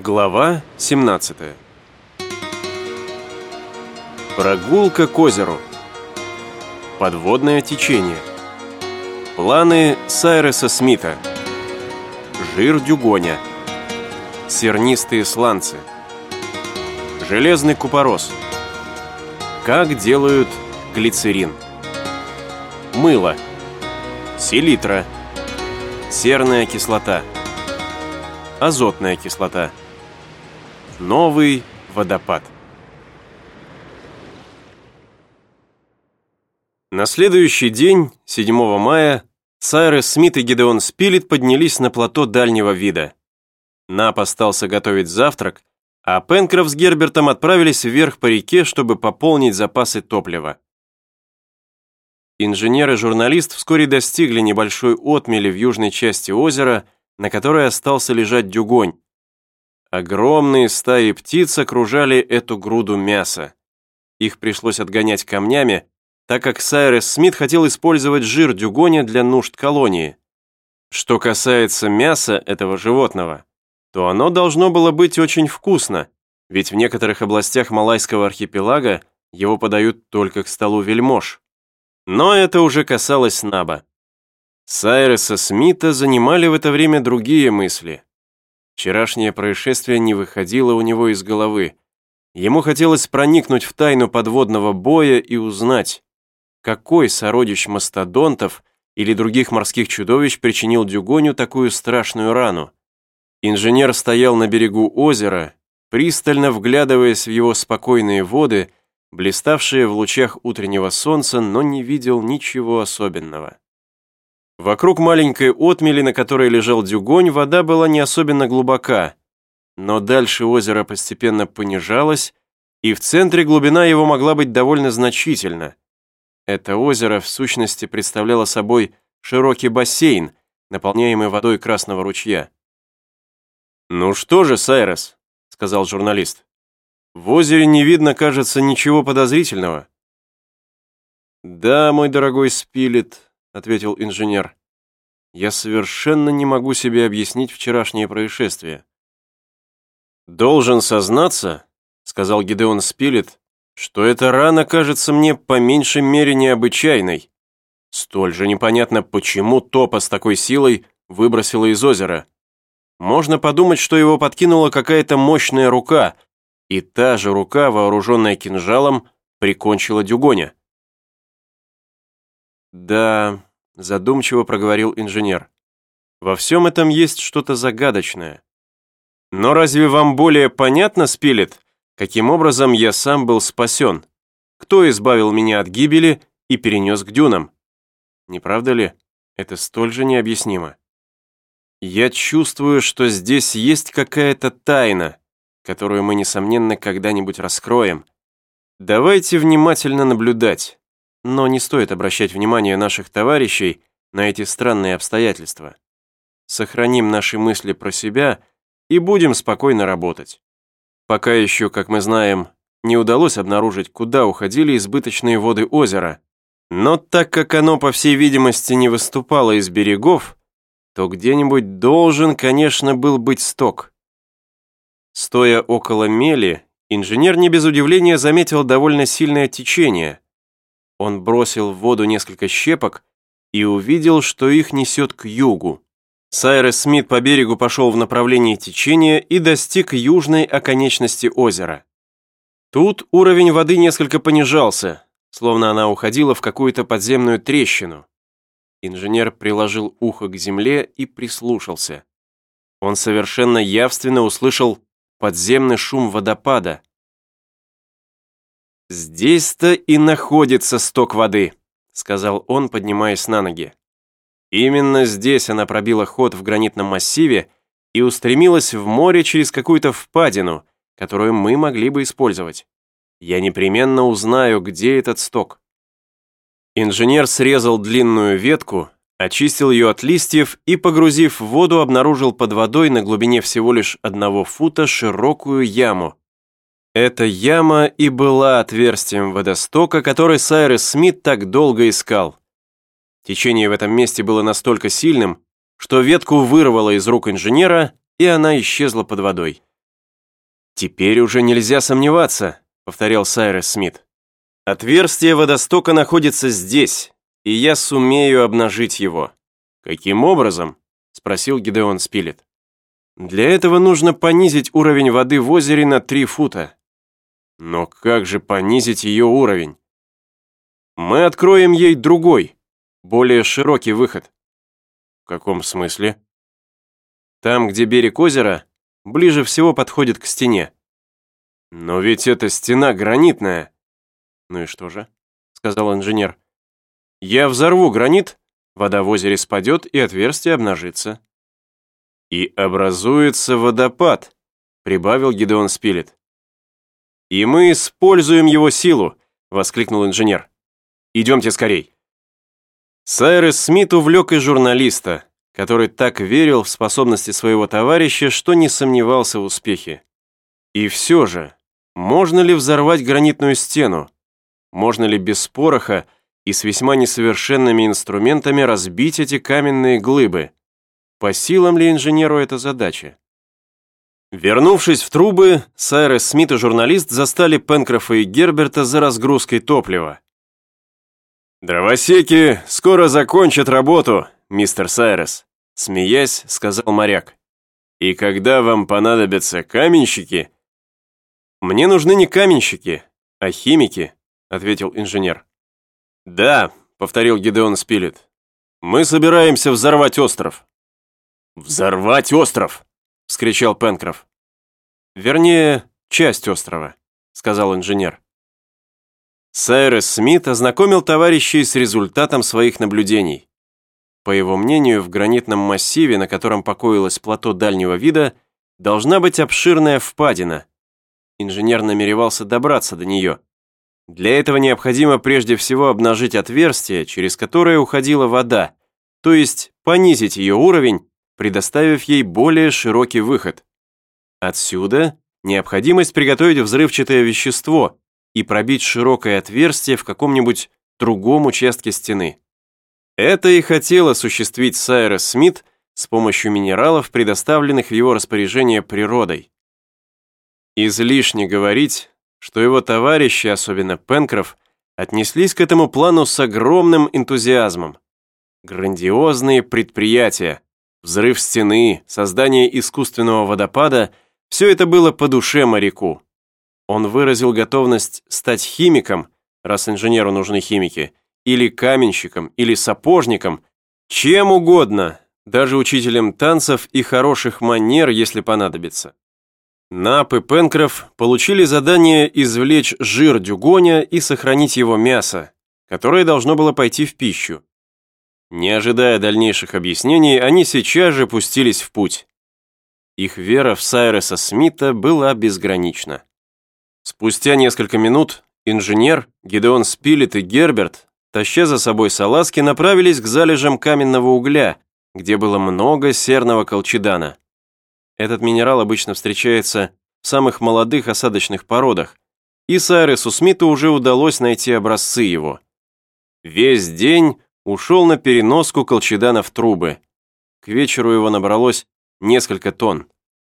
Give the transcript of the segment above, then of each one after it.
Глава 17. Прогулка к озеру. Подводное течение. Планы Сайреса Смита. Жир дюгоня. Сернистые сланцы. Железный купорос. Как делают глицерин. Мыло. Селитра. Серная кислота. Азотная кислота. Новый водопад. На следующий день, 7 мая, Сайрес Смит и Гидеон Спилет поднялись на плато дальнего вида. Нап остался готовить завтрак, а Пенкроф с Гербертом отправились вверх по реке, чтобы пополнить запасы топлива. Инженер и журналист вскоре достигли небольшой отмели в южной части озера, на которой остался лежать дюгонь. Огромные стаи птиц окружали эту груду мяса. Их пришлось отгонять камнями, так как Сайрес Смит хотел использовать жир дюгоня для нужд колонии. Что касается мяса этого животного, то оно должно было быть очень вкусно, ведь в некоторых областях Малайского архипелага его подают только к столу вельмож. Но это уже касалось Наба. Сайреса Смита занимали в это время другие мысли. Вчерашнее происшествие не выходило у него из головы. Ему хотелось проникнуть в тайну подводного боя и узнать, какой сородич мастодонтов или других морских чудовищ причинил дюгоню такую страшную рану. Инженер стоял на берегу озера, пристально вглядываясь в его спокойные воды, блиставшие в лучах утреннего солнца, но не видел ничего особенного. Вокруг маленькой отмели, на которой лежал дюгонь, вода была не особенно глубока, но дальше озеро постепенно понижалось, и в центре глубина его могла быть довольно значительна. Это озеро в сущности представляло собой широкий бассейн, наполняемый водой Красного ручья. «Ну что же, Сайрес», — сказал журналист, — «в озере не видно, кажется, ничего подозрительного». «Да, мой дорогой Спилет», — ответил инженер, — «я совершенно не могу себе объяснить вчерашнее происшествие». «Должен сознаться», — сказал Гидеон Спилет, — «что эта рана кажется мне по меньшей мере необычайной. Столь же непонятно, почему Топа с такой силой выбросила из озера. Можно подумать, что его подкинула какая-то мощная рука, и та же рука, вооруженная кинжалом, прикончила дюгоня». «Да», — задумчиво проговорил инженер, — «во всем этом есть что-то загадочное. Но разве вам более понятно, Спилет, каким образом я сам был спасен? Кто избавил меня от гибели и перенес к дюнам? Не правда ли? Это столь же необъяснимо. Я чувствую, что здесь есть какая-то тайна, которую мы, несомненно, когда-нибудь раскроем. Давайте внимательно наблюдать. Но не стоит обращать внимание наших товарищей на эти странные обстоятельства. Сохраним наши мысли про себя и будем спокойно работать. Пока еще, как мы знаем, не удалось обнаружить, куда уходили избыточные воды озера, но так как оно, по всей видимости, не выступало из берегов, то где-нибудь должен, конечно, был быть сток. Стоя около мели, инженер не без удивления заметил довольно сильное течение. Он бросил в воду несколько щепок и увидел, что их несет к югу. Сайрес Смит по берегу пошел в направлении течения и достиг южной оконечности озера. Тут уровень воды несколько понижался, словно она уходила в какую-то подземную трещину. Инженер приложил ухо к земле и прислушался. Он совершенно явственно услышал подземный шум водопада. «Здесь-то и находится сток воды», — сказал он, поднимаясь на ноги. Именно здесь она пробила ход в гранитном массиве и устремилась в море через какую-то впадину, которую мы могли бы использовать. Я непременно узнаю, где этот сток. Инженер срезал длинную ветку, очистил ее от листьев и, погрузив в воду, обнаружил под водой на глубине всего лишь 1 фута широкую яму. Эта яма и была отверстием водостока, который Сайрес Смит так долго искал. Течение в этом месте было настолько сильным, что ветку вырвало из рук инженера, и она исчезла под водой. «Теперь уже нельзя сомневаться», — повторял Сайрес Смит. «Отверстие водостока находится здесь, и я сумею обнажить его». «Каким образом?» — спросил Гидеон Спилет. «Для этого нужно понизить уровень воды в озере на 3 фута». «Но как же понизить ее уровень?» «Мы откроем ей другой, более широкий выход». «В каком смысле?» «Там, где берег озера, ближе всего подходит к стене». «Но ведь эта стена гранитная». «Ну и что же?» — сказал инженер. «Я взорву гранит, вода в озере спадет, и отверстие обнажится». «И образуется водопад», — прибавил Гидеон Спилет. «И мы используем его силу», — воскликнул инженер. «Идемте скорей». Сайрес Смит увлек и журналиста, который так верил в способности своего товарища, что не сомневался в успехе. И все же, можно ли взорвать гранитную стену? Можно ли без пороха и с весьма несовершенными инструментами разбить эти каменные глыбы? По силам ли инженеру эта задача? Вернувшись в трубы, Сайрес Смит и журналист застали Пенкрофа и Герберта за разгрузкой топлива. «Дровосеки скоро закончат работу, мистер Сайрес», — смеясь, сказал моряк. «И когда вам понадобятся каменщики...» «Мне нужны не каменщики, а химики», — ответил инженер. «Да», — повторил Гидеон Спилет, — «мы собираемся взорвать остров». «Взорвать остров!» — вскричал Пенкроф. «Вернее, часть острова», — сказал инженер. Сайрес Смит ознакомил товарищей с результатом своих наблюдений. По его мнению, в гранитном массиве, на котором покоилось плато дальнего вида, должна быть обширная впадина. Инженер намеревался добраться до нее. Для этого необходимо прежде всего обнажить отверстие, через которое уходила вода, то есть понизить ее уровень, предоставив ей более широкий выход. Отсюда необходимость приготовить взрывчатое вещество и пробить широкое отверстие в каком-нибудь другом участке стены. Это и хотел осуществить Сайрес Смит с помощью минералов, предоставленных в его распоряжение природой. Излишне говорить, что его товарищи, особенно Пенкроф, отнеслись к этому плану с огромным энтузиазмом. Грандиозные предприятия, взрыв стены, создание искусственного водопада – все это было по душе моряку. Он выразил готовность стать химиком, раз инженеру нужны химики, или каменщиком, или сапожником, чем угодно, даже учителем танцев и хороших манер, если понадобится. Нап и Пенкроф получили задание извлечь жир дюгоня и сохранить его мясо, которое должно было пойти в пищу. Не ожидая дальнейших объяснений, они сейчас же пустились в путь. Их вера в Сайреса Смита была безгранична. Спустя несколько минут инженер, Гидеон Спилет и Герберт, таща за собой салазки, направились к залежам каменного угля, где было много серного колчедана. Этот минерал обычно встречается в самых молодых осадочных породах, и Сайресу Смиту уже удалось найти образцы его. Весь день ушел на переноску колчедана в трубы. К вечеру его набралось несколько тонн.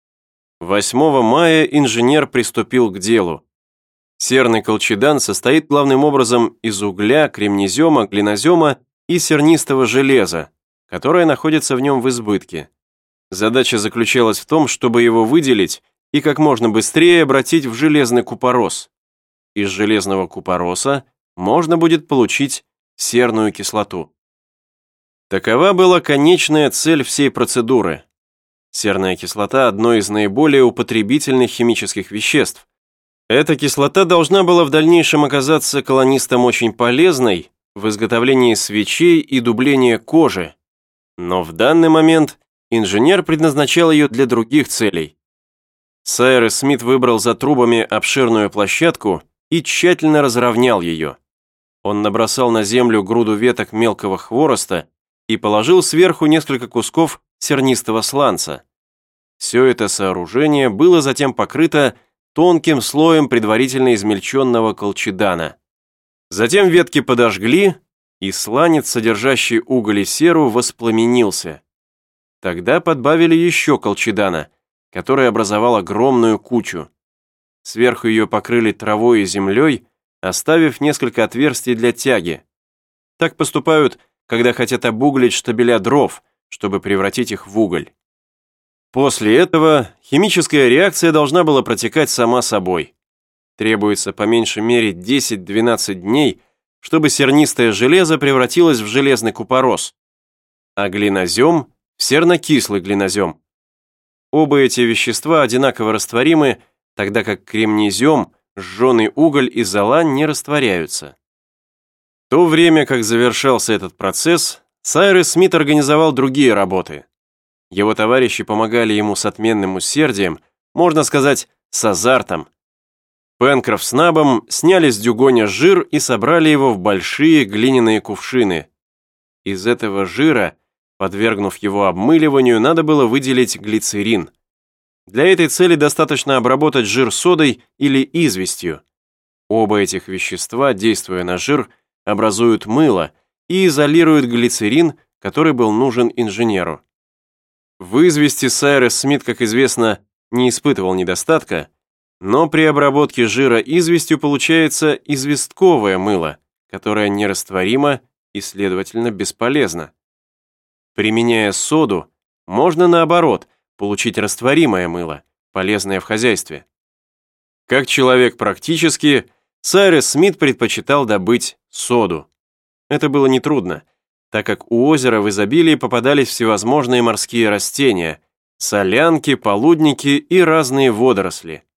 8 мая инженер приступил к делу. Серный колчедан состоит главным образом из угля, кремнезема, глинозема и сернистого железа, которое находится в нем в избытке. Задача заключалась в том, чтобы его выделить и как можно быстрее обратить в железный купорос. Из железного купороса можно будет получить серную кислоту. Такова была конечная цель всей процедуры. Серная кислота – одно из наиболее употребительных химических веществ. Эта кислота должна была в дальнейшем оказаться колонистам очень полезной в изготовлении свечей и дубления кожи. Но в данный момент инженер предназначал ее для других целей. Сайрес Смит выбрал за трубами обширную площадку и тщательно разровнял ее. Он набросал на землю груду веток мелкого хвороста и положил сверху несколько кусков сернистого сланца. Все это сооружение было затем покрыто тонким слоем предварительно измельченного колчедана. Затем ветки подожгли, и сланец, содержащий уголь и серу, воспламенился. Тогда подбавили еще колчедана, который образовал огромную кучу. сверху ее покрыли травой и землей, оставив несколько отверстий для тяги. Так поступают, когда хотят обуглить штабеля дров, чтобы превратить их в уголь. После этого химическая реакция должна была протекать сама собой. Требуется по меньшей мере 10-12 дней, чтобы сернистое железо превратилось в железный купорос, а глинозем – в сернокислый глинозем. Оба эти вещества одинаково растворимы, тогда как кремнезем, жженый уголь и зола не растворяются. В то время, как завершался этот процесс, Сайрес Смит организовал другие работы. Его товарищи помогали ему с отменным усердием, можно сказать, с азартом. Пенкроф с Набом сняли с дюгоня жир и собрали его в большие глиняные кувшины. Из этого жира, подвергнув его обмыливанию, надо было выделить глицерин. Для этой цели достаточно обработать жир содой или известью. Оба этих вещества, действуя на жир, образуют мыло и изолируют глицерин, который был нужен инженеру. В извести Сайрес Смит, как известно, не испытывал недостатка, но при обработке жира известью получается известковое мыло, которое нерастворимо и, следовательно, бесполезно. Применяя соду, можно, наоборот, получить растворимое мыло, полезное в хозяйстве. Как человек практический, Сайрес Смит предпочитал добыть соду. Это было нетрудно, так как у озера в изобилии попадались всевозможные морские растения, солянки, полудники и разные водоросли.